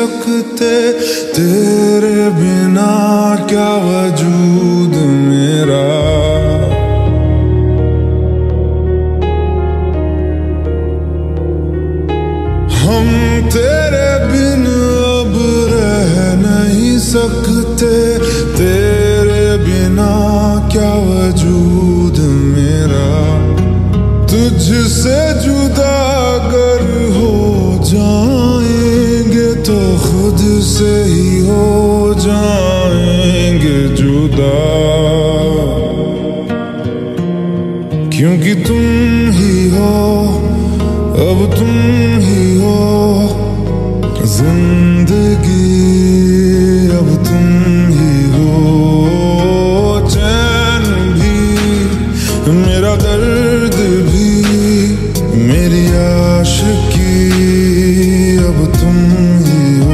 सकते, तेरे बिना क्या वजूद मेरा। हम तेरे बिन अब रह नहीं सकते, तेरे बिना क्या वजूद मेरा। तुझसे जुदा अगर हो जाएंगे तो खुद से ही हो जाएंगे जुदा, क्योंकि तुम ही हो, अब तुम ही हो जिंदगी, अब तुम ही हो चैन भी, मेरा दर्द भी, मेरी आशिकी, अब तुम ही हो।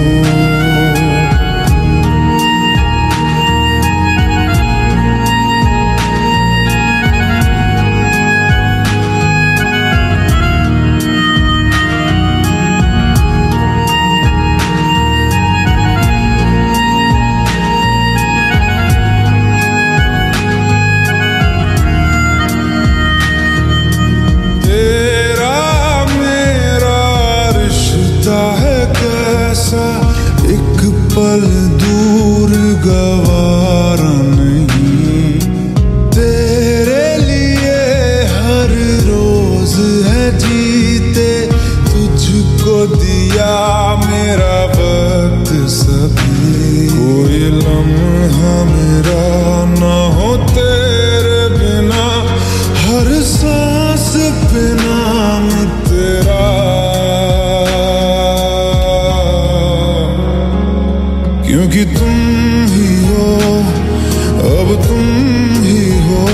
एक पल दूर गवारा नहीं, तेरे लिए हर रोज है जीते, तुझको दिया मेरा वक्त सभी। कोई लम्हा मेरा ना हो तेरे बिना, हर सांस पे नाम तेरा, क्योंकि तुम ही हो, अब तुम ही हो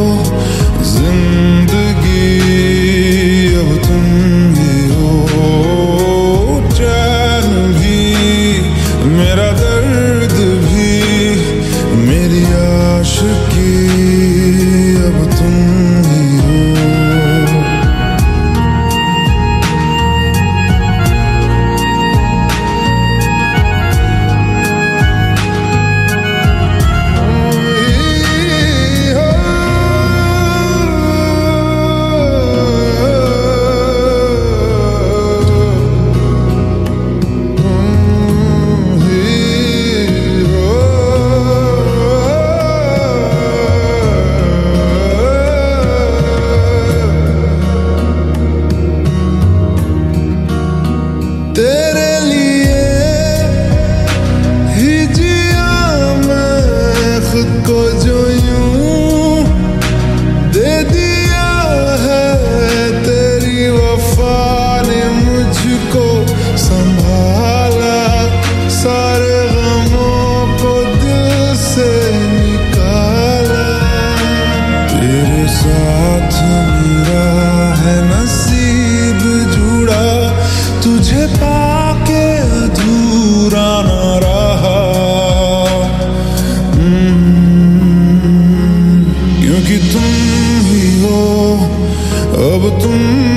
जिंदगी, अब तुम ही हो चैन भी, मेरा दर्द भी, मेरी आशिकी, अब तुम ही हो। तेरे लिए ही जिया मैं खुद को, जो यूं दे दिया है तेरी वफा ने मुझको संभाला, सारे गमों को दिल से निकाला। तेरे साथ मेरा है नसीब जुड़ा, तुझे पाके अधूरा न रहा, क्योंकि तुम ही हो, अब तुम